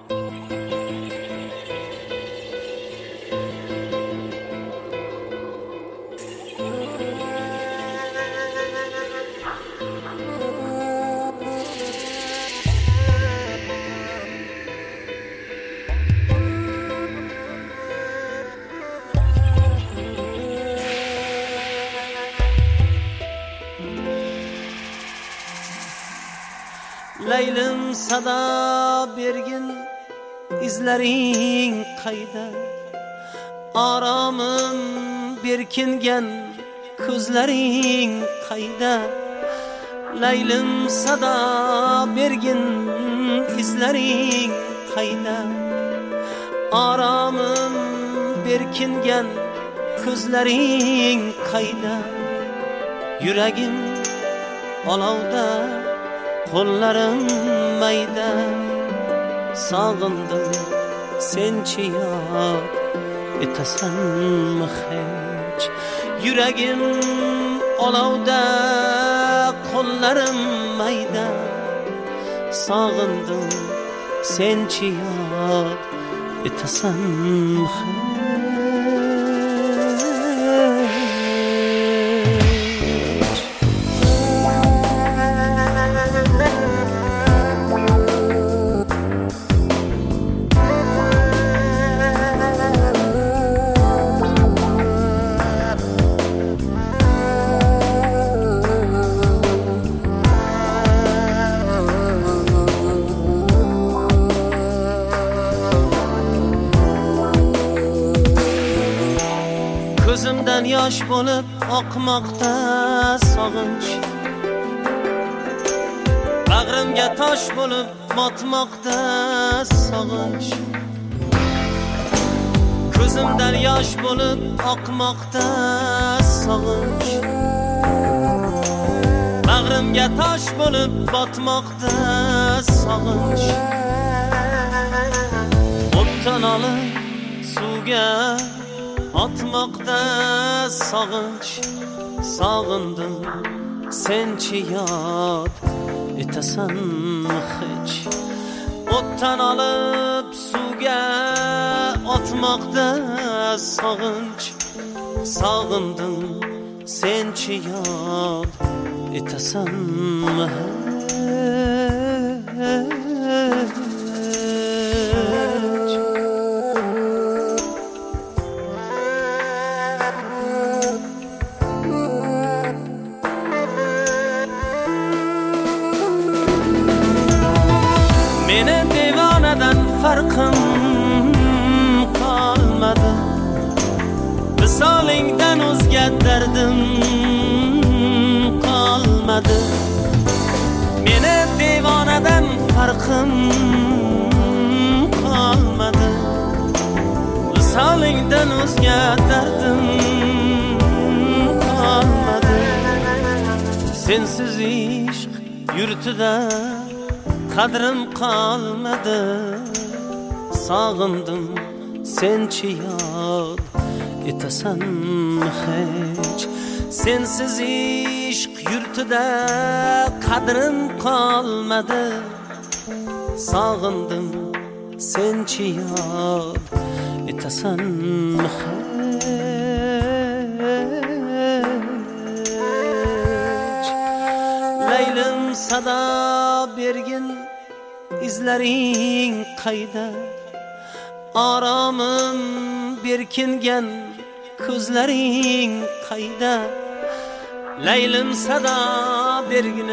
Leylim sada bergin izlaring qayda, aramim berkingan ko'zlaring qayda. Leylim sada bergin izlaring qayda, aramim berkingan ko'zlaring qayda. Yuragim olovda, qo'llarim mayda, sog'indim senchi yod etasanmi hech. Yuragim olovda, qo'llarim mayda, sog'indim senchi yod etasanmi hech. Ko'zimdan yosh bo'lib oqmoqda sog'inch, bag'rimga tosh bo'lib botmoqda sog'inch. Ko'zimdan yosh bo'lib oqmoqda sog'inch, bag'rimga tosh bo'lib botmoqda sog'inch. O'tdan olib suvga atmoqda sog'inch, sog'indim senchi yod etasanmi hech. O'tdan olib suvga atmoqda sog'inch, sog'indim senchi yod etasanmi hech. Meni devonadan farqim qolmadi, visolingdan o'zga dardim qolmadi. Meni devonadan farqim qolmadi, visolingdan o'zga dardim qolmadi. Sensiz ishq yurtida qadrim qolmadi, sog'indim senchi yod etasanmi hech. Sensiz ishq yurtida qadrim qolmadi, sog'indim senchi yod etasanmi hech. Leylim sada bergin izlaring qayda, aramim berkingan ko'zlaring qayda. Leylim sada bergin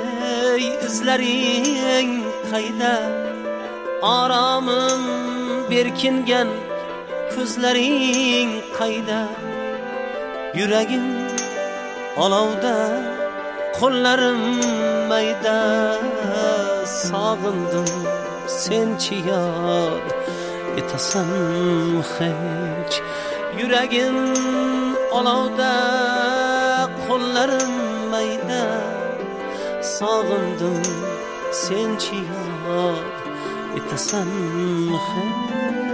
izlaring qayda, aramim berkingan ko'zlaring qayda. Yuragim olovda, qo'llarim mayda, sog'indim senchi yod etasanmi hech. Yuragim olovda, qo'llarim mayda, sog'indim senchi yod etasanmi hech.